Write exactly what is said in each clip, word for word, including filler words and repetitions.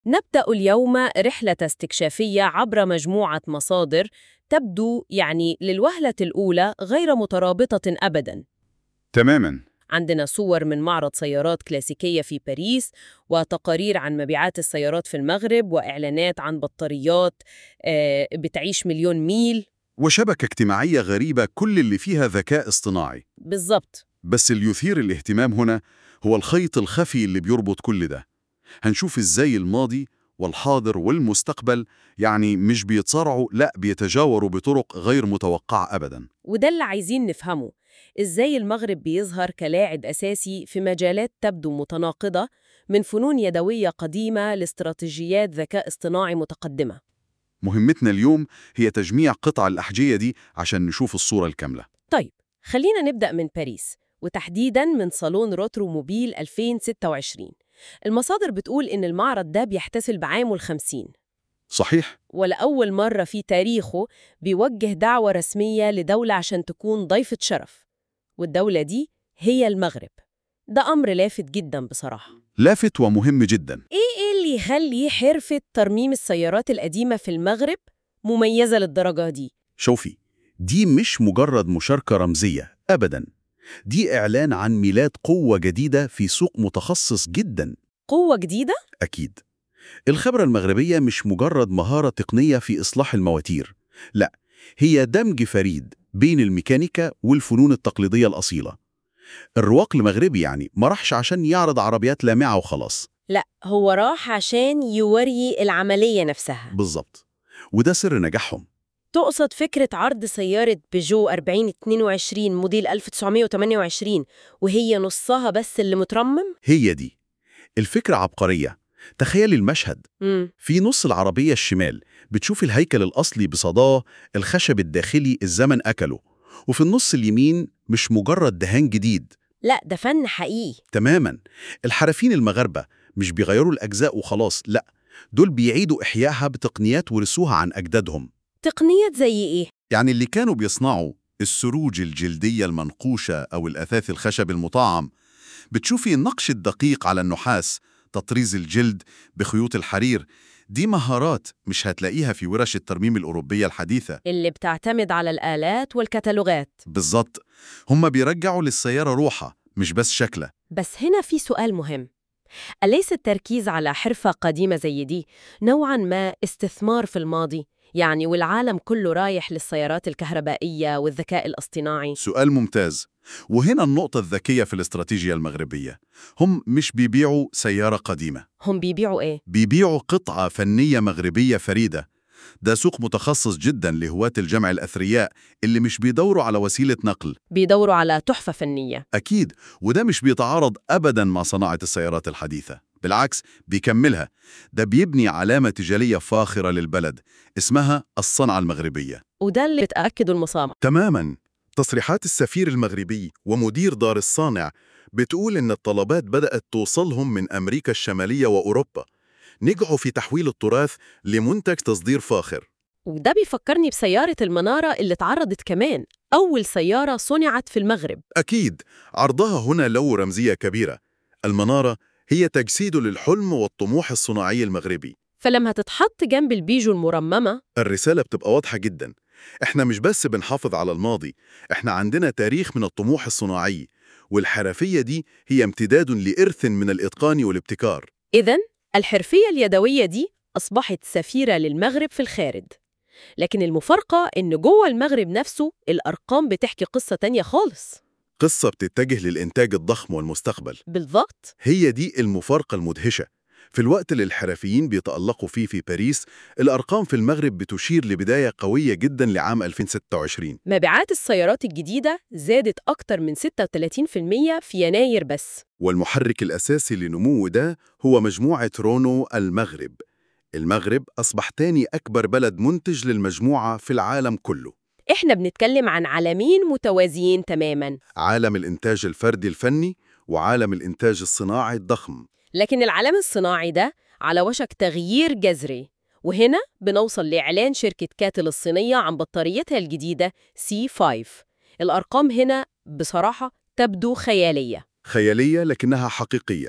نبدأ اليوم رحلة استكشافية عبر مجموعة مصادر تبدو يعني للوهلة الأولى غير مترابطة أبداً. تماماً. عندنا صور من معرض سيارات كلاسيكية في باريس، وتقارير عن مبيعات السيارات في المغرب، وإعلانات عن بطاريات آه، بتعيش مليون ميل. وشبكة اجتماعية غريبة كل اللي فيها ذكاء اصطناعي. بالضبط. بس اللي يثير الاهتمام هنا هو الخيط الخفي اللي بيربط كل ده. هنشوف إزاي الماضي والحاضر والمستقبل يعني مش بيتصارعوا، لا بيتجاوروا بطرق غير متوقعة أبداً. وده اللي عايزين نفهمه، إزاي المغرب بيظهر كلاعب أساسي في مجالات تبدو متناقضة، من فنون يدوية قديمة لاستراتيجيات ذكاء اصطناعي متقدمة. مهمتنا اليوم هي تجميع قطع الأحجية دي عشان نشوف الصورة الكاملة. طيب، خلينا نبدأ من باريس، وتحديداً من صالون روترو موبيل ألفين وستة وعشرين. المصادر بتقول إن المعرض ده بيحتفل بعامه الخمسين، صحيح؟ ولأول مرة في تاريخه بيوجه دعوة رسمية لدولة عشان تكون ضيفة شرف، والدولة دي هي المغرب. ده أمر لافت جداً بصراحة. لافت ومهم جداً. إيه إيه اللي يخلي حرفة ترميم السيارات القديمة في المغرب مميزة للدرجة دي؟ شوفي، دي مش مجرد مشاركة رمزية أبداً، دي إعلان عن ميلاد قوة جديدة في سوق متخصص جداً. قوة جديدة؟ أكيد. الخبرة المغربية مش مجرد مهارة تقنية في إصلاح المواتير، لا، هي دمج فريد بين الميكانيكا والفنون التقليدية الأصيلة. الرواق المغربي يعني ما راحش عشان يعرض عربيات لامعة وخلاص. لا، هو راح عشان يوري العملية نفسها. بالظبط، وده سر نجاحهم. تقصد فكرة عرض سيارة بيجو أربعين اتنين وعشرين موديل ألف وتسعمية وتمانية وعشرين وهي نصها بس اللي مترمم؟ هي دي الفكرة عبقرية. تخيلي المشهد، مم. في نص العربية الشمال بتشوف الهيكل الأصلي بصداه، الخشب الداخلي الزمن أكله، وفي النص اليمين مش مجرد دهان جديد. لا، ده فن حقيقي. تماماً. الحرفيين المغاربة مش بيغيروا الأجزاء وخلاص، لا، دول بيعيدوا إحيائها بتقنيات ورثوها عن أجدادهم. تقنيات زي إيه؟ يعني اللي كانوا بيصنعوا السروج الجلدية المنقوشة أو الأثاث الخشب المطعم، بتشوفي النقش الدقيق على النحاس، تطريز الجلد بخيوط الحرير، دي مهارات مش هتلاقيها في ورش الترميم الأوروبية الحديثة. اللي بتعتمد على الآلات والكتالوجات. بالظبط، هم بيرجعوا للسيارة روحها مش بس شكلها. بس هنا في سؤال مهم، أليس التركيز على حرفة قديمة زي دي نوعاً ما استثمار في الماضي؟ يعني والعالم كله رايح للسيارات الكهربائية والذكاء الاصطناعي. سؤال ممتاز، وهنا النقطة الذكية في الاستراتيجية المغربية. هم مش بيبيعوا سيارة قديمة، هم بيبيعوا إيه؟ بيبيعوا قطعة فنية مغربية فريدة. ده سوق متخصص جدا لهواة الجمع الأثرياء اللي مش بيدوروا على وسيلة نقل. بيدوروا على تحفة فنية. أكيد، وده مش بيتعارض أبدا مع صناعة السيارات الحديثة، بالعكس بيكملها. ده بيبني علامة تجارية فاخرة للبلد اسمها الصنعة المغربية. وده اللي بتأكده المصانع. تماما. تصريحات السفير المغربي ومدير دار الصانع بتقول إن الطلبات بدأت توصلهم من أمريكا الشمالية وأوروبا. نجحوا في تحويل التراث لمنتج تصدير فاخر. وده بيفكرني بسيارة المنارة اللي اتعرضت كمان، أول سيارة صنعت في المغرب. أكيد، عرضها هنا له رمزية كبيرة. المنارة هي تجسيد للحلم والطموح الصناعي المغربي. فلما تتحط جنب البيجو المرممة، الرسالة بتبقى واضحة جدا. إحنا مش بس بنحافظ على الماضي، إحنا عندنا تاريخ من الطموح الصناعي، والحرفية دي هي امتداد لإرث من الإتقان والابتكار. إذن الحرفية اليدوية دي أصبحت سفيرة للمغرب في الخارج. لكن المفارقة إن جوه المغرب نفسه الأرقام بتحكي قصة تانية خالص. قصة بتتجه للإنتاج الضخم والمستقبل. بالضبط. هي دي المفارقة المدهشة. في الوقت اللي الحرفيين بيتألقوا فيه في باريس، الأرقام في المغرب بتشير لبداية قوية جدا لعام ألفين وستة وعشرين. مبيعات السيارات الجديدة زادت أكتر من ستة وثلاثين بالمية في يناير بس. والمحرك الأساسي لنمو ده هو مجموعة رونو المغرب. المغرب أصبح تاني أكبر بلد منتج للمجموعة في العالم كله. إحنا بنتكلم عن عالمين متوازيين تماماً، عالم الإنتاج الفردي الفني وعالم الإنتاج الصناعي الضخم. لكن العالم الصناعي ده على وشك تغيير جذري. وهنا بنوصل لإعلان شركة كاتل الصينية عن بطاريتها الجديدة سي خمسة. الأرقام هنا بصراحة تبدو خيالية. خيالية لكنها حقيقية.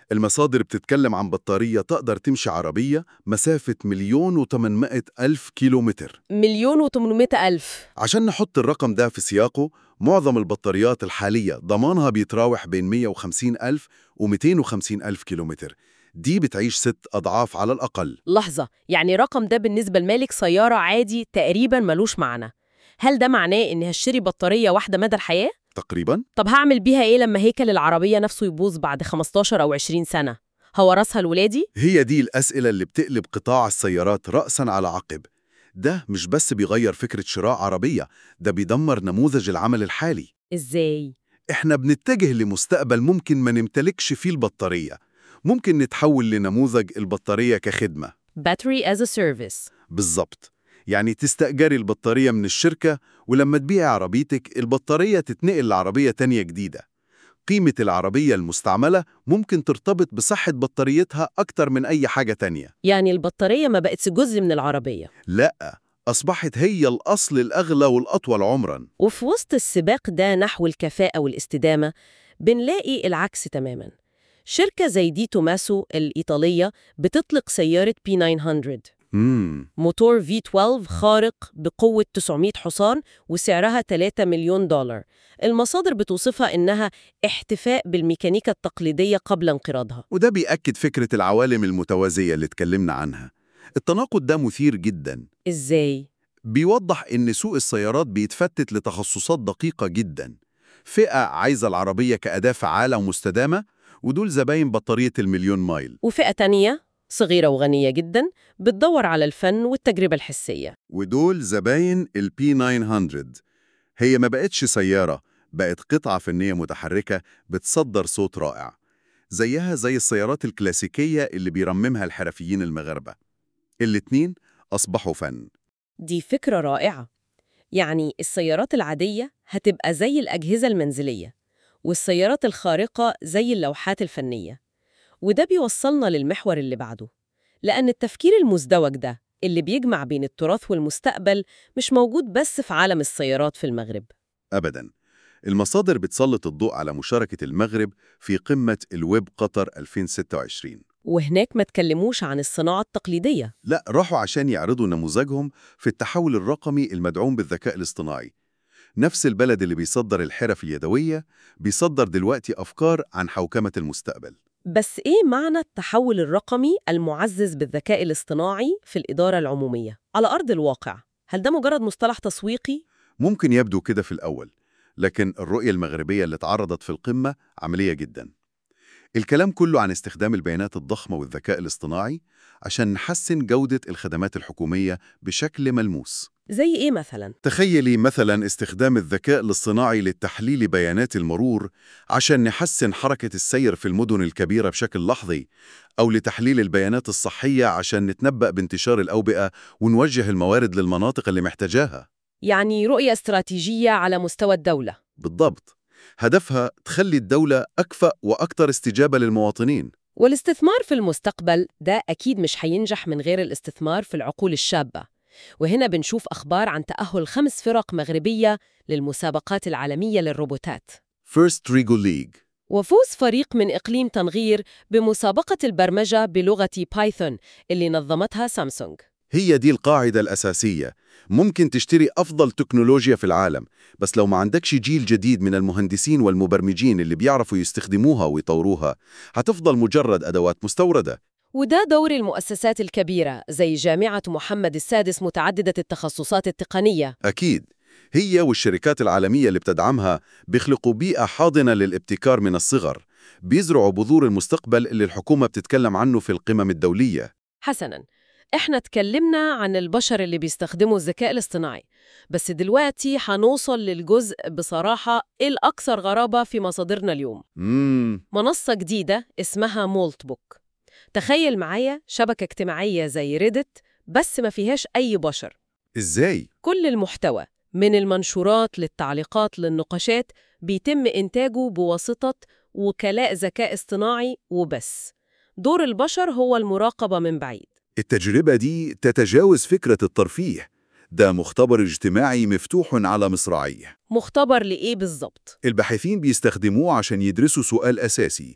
المصادر بتتكلم عن بطارية تقدر تمشي عربية مسافة مليون وثمانمائة ألف كيلومتر. مليون وثمانمائة ألف. عشان نحط الرقم ده في سياقه، معظم البطاريات الحالية ضمانها بيتراوح بين مئة وخمسين ألف ومئتين وخمسين ألف كيلومتر. دي بتعيش ست أضعاف على الأقل. لحظة، يعني رقم ده بالنسبة لمالك سيارة عادي تقريبا ملوش معنى. هل ده معناه إني هشتري بطارية واحدة مدى الحياة؟ تقريباً. طب هعمل بيها إيه لما هيكل العربية نفسه يبوظ بعد خمستاشر أو عشرين سنة؟ هورثها لولادي؟ هي دي الأسئلة اللي بتقلب قطاع السيارات رأساً على عقب. ده مش بس بيغير فكرة شراء عربية، ده بيدمر نموذج العمل الحالي. إزاي؟ إحنا بنتجه لمستقبل ممكن ما نمتلكش فيه البطارية. ممكن نتحول لنموذج البطارية كخدمة. Battery as a service. بالظبط. يعني تستأجري البطارية من الشركة، ولما تبيعي عربيتك البطارية تتنقل لعربية تانية جديدة. قيمة العربية المستعملة ممكن ترتبط بصحة بطاريتها أكتر من أي حاجة تانية. يعني البطارية ما بقتش جزء من العربية. لا، أصبحت هي الأصل الأغلى والأطول عمراً. وفي وسط السباق ده نحو الكفاءة والاستدامة بنلاقي العكس تماماً. شركة زي دي توماسو الإيطالية بتطلق سيارة بي تسعمائة. مم. موتور في اثناشر خارق بقوة تسعمائة حصان وسعرها ثلاثة مليون دولار. المصادر بتوصفها إنها احتفاء بالميكانيكا التقليدية قبل انقراضها. وده بيأكد فكرة العوالم المتوازية اللي اتكلمنا عنها. التناقض ده مثير جداً. إزاي؟ بيوضح إن سوق السيارات بيتفتت لتخصصات دقيقة جداً. فئة عايزة العربية كأداة فعالة ومستدامة، ودول زباين بطارية المليون مايل. وفئة تانية صغيرة وغنية جداً بتدور على الفن والتجربة الحسية. ودول زباين البي تسعمائة. هي ما بقتش سيارة، بقت قطعة فنية متحركة بتصدر صوت رائع، زيها زي السيارات الكلاسيكية اللي بيرممها الحرفيين المغاربة. الاتنين أصبحوا فن. دي فكرة رائعة. يعني السيارات العادية هتبقى زي الأجهزة المنزلية، والسيارات الخارقة زي اللوحات الفنية. وده بيوصلنا للمحور اللي بعده، لأن التفكير المزدوج ده اللي بيجمع بين التراث والمستقبل مش موجود بس في عالم السيارات في المغرب. أبداً. المصادر بتسلط الضوء على مشاركة المغرب في قمة الويب قطر ألفين وستة وعشرين. وهناك ما تكلموش عن الصناعة التقليدية. لا، راحوا عشان يعرضوا نموذجهم في التحول الرقمي المدعوم بالذكاء الاصطناعي. نفس البلد اللي بيصدر الحرف اليدوية بيصدر دلوقتي أفكار عن حوكمة المستقبل. بس إيه معنى التحول الرقمي المعزز بالذكاء الاصطناعي في الإدارة العمومية على أرض الواقع؟ هل ده مجرد مصطلح تسويقي؟ ممكن يبدو كده في الأول، لكن الرؤية المغربية اللي اتعرضت في القمة عملية جدا. الكلام كله عن استخدام البيانات الضخمة والذكاء الاصطناعي عشان نحسن جودة الخدمات الحكومية بشكل ملموس. زي إيه مثلاً؟ تخيلي مثلا استخدام الذكاء الاصطناعي لتحليل بيانات المرور عشان نحسن حركة السير في المدن الكبيرة بشكل لحظي، أو لتحليل البيانات الصحية عشان نتنبأ بانتشار الأوبئة ونوجه الموارد للمناطق اللي محتاجاها. يعني رؤية استراتيجية على مستوى الدولة. بالضبط. هدفها تخلي الدولة أكفأ وأكثر استجابة للمواطنين. والاستثمار في المستقبل ده أكيد مش هينجح من غير الاستثمار في العقول الشابة. وهنا بنشوف أخبار عن تأهل خمس فرق مغربية للمسابقات العالمية للروبوتات. First Rigo League. وفوز فريق من إقليم تنغير بمسابقة البرمجة بلغة بايثون اللي نظمتها سامسونج. هي دي القاعدة الأساسية. ممكن تشتري أفضل تكنولوجيا في العالم، بس لو ما عندكش جيل جديد من المهندسين والمبرمجين اللي بيعرفوا يستخدموها ويطوروها، هتفضل مجرد أدوات مستوردة. وده دور المؤسسات الكبيرة زي جامعة محمد السادس متعددة التخصصات التقنية. أكيد. هي والشركات العالمية اللي بتدعمها بيخلقوا بيئة حاضنة للابتكار من الصغر، بيزرعوا بذور المستقبل اللي الحكومة بتتكلم عنه في القمم الدولية. حسناً، إحنا تكلمنا عن البشر اللي بيستخدموا الذكاء الاصطناعي، بس دلوقتي هنوصل للجزء بصراحة الأكثر غرابة في مصادرنا اليوم. مم. منصة جديدة اسمها مولتبوك. تخيل معايا شبكة اجتماعية زي ريدت بس ما فيهاش أي بشر. إزاي؟ كل المحتوى من المنشورات للتعليقات للنقاشات بيتم إنتاجه بواسطة وكلاء ذكاء اصطناعي وبس. دور البشر هو المراقبة من بعيد. التجربة دي تتجاوز فكرة الترفيه. ده مختبر اجتماعي مفتوح على مصراعيه. مختبر لإيه بالظبط؟ الباحثين بيستخدموه عشان يدرسوا سؤال أساسي: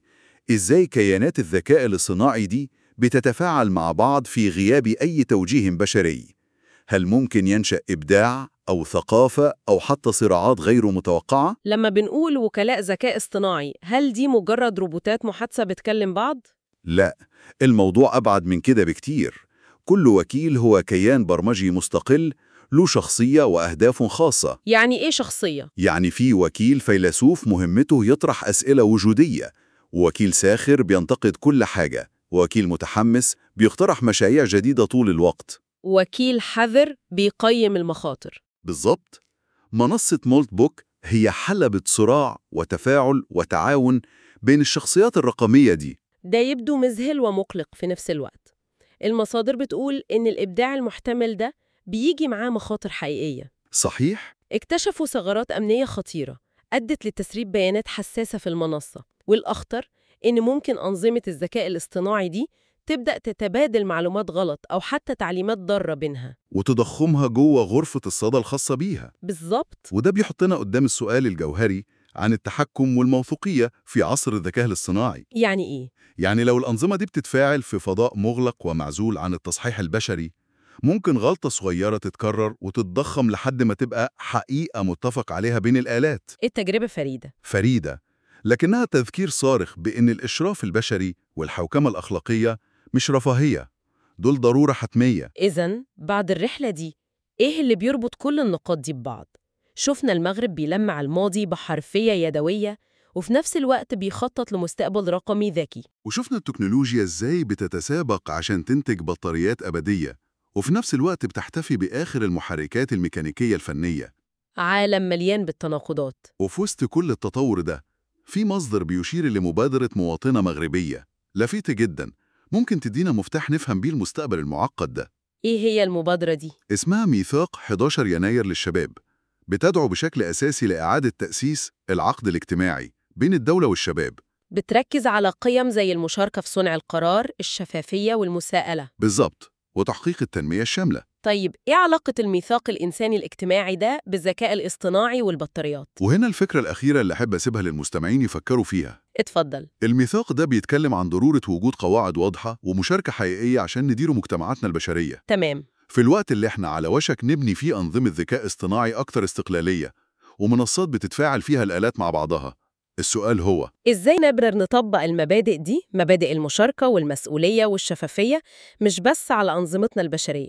إزاي كيانات الذكاء الاصطناعي دي بتتفاعل مع بعض في غياب أي توجيه بشري؟ هل ممكن ينشأ إبداع أو ثقافة أو حتى صراعات غير متوقعة؟ لما بنقول وكلاء ذكاء اصطناعي، هل دي مجرد روبوتات محادثة بتكلم بعض؟ لا، الموضوع أبعد من كده بكتير. كل وكيل هو كيان برمجي مستقل له شخصية وأهداف خاصة. يعني إيه شخصية؟ يعني في وكيل فيلسوف مهمته يطرح أسئلة وجودية، ووكيل ساخر بينتقد كل حاجة، ووكيل متحمس بيقترح مشاريع جديدة طول الوقت. وكيل حذر بيقيم المخاطر. بالظبط. منصة مولت بوك هي حلبة صراع وتفاعل وتعاون بين الشخصيات الرقمية دي. ده يبدو مذهل ومقلق في نفس الوقت. المصادر بتقول إن الإبداع المحتمل ده بيجي معاه مخاطر حقيقية. صحيح؟ اكتشفوا ثغرات أمنية خطيرة أدت لتسريب بيانات حساسة في المنصة، والأخطر إن ممكن أنظمة الذكاء الاصطناعي دي تبدأ تتبادل معلومات غلط أو حتى تعليمات ضارة بينها. وتضخمها جوه غرفة الصدى الخاصة بيها. بالظبط. وده بيحطنا قدام السؤال الجوهري عن التحكم والموثوقية في عصر الذكاء الاصطناعي. يعني إيه؟ يعني لو الأنظمة دي بتتفاعل في فضاء مغلق ومعزول عن التصحيح البشري، ممكن غلطة صغيرة تتكرر وتتضخم لحد ما تبقى حقيقة متفق عليها بين الآلات. التجربة فريدة. فريدة، لكنها تذكير صارخ بأن الإشراف البشري والحوكمة الأخلاقية مش رفاهية، دول ضرورة حتمية. إذن بعد الرحلة دي، إيه اللي بيربط كل النقاط دي ببعض؟ شفنا المغرب بيلمع الماضي بحرفية يدوية، وفي نفس الوقت بيخطط لمستقبل رقمي ذكي. وشفنا التكنولوجيا إزاي بتتسابق عشان تنتج بطاريات أبدية، وفي نفس الوقت بتحتفي بآخر المحركات الميكانيكية الفنية. عالم مليان بالتناقضات. وفي وسط كل التطور ده، في مصدر بيشير لمبادرة مواطنة مغربية لافته جدا، ممكن تدينا مفتاح نفهم بيه المستقبل المعقد ده. إيه هي المبادرة دي؟ اسمها ميثاق حداشر يناير للشباب، بتدعو بشكل أساسي لإعادة تأسيس العقد الاجتماعي بين الدولة والشباب. بتركز على قيم زي المشاركة في صنع القرار، الشفافية والمساءلة. بالظبط، وتحقيق التنمية الشاملة. طيب إيه علاقة الميثاق الإنساني الاجتماعي ده بالذكاء الاصطناعي والبطاريات؟ وهنا الفكرة الأخيرة اللي أحب أسيبها للمستمعين يفكروا فيها. اتفضل. الميثاق ده بيتكلم عن ضرورة وجود قواعد واضحة ومشاركة حقيقية عشان نديروا مجتمعاتنا البشرية. تمام. في الوقت اللي احنا على وشك نبني فيه أنظمة ذكاء اصطناعي أكثر استقلالية ومنصات بتتفاعل فيها الآلات مع بعضها، السؤال هو إزاي نقدر نطبق المبادئ دي، مبادئ المشاركة والمسؤولية والشفافية، مش بس على أنظمتنا البشرية؟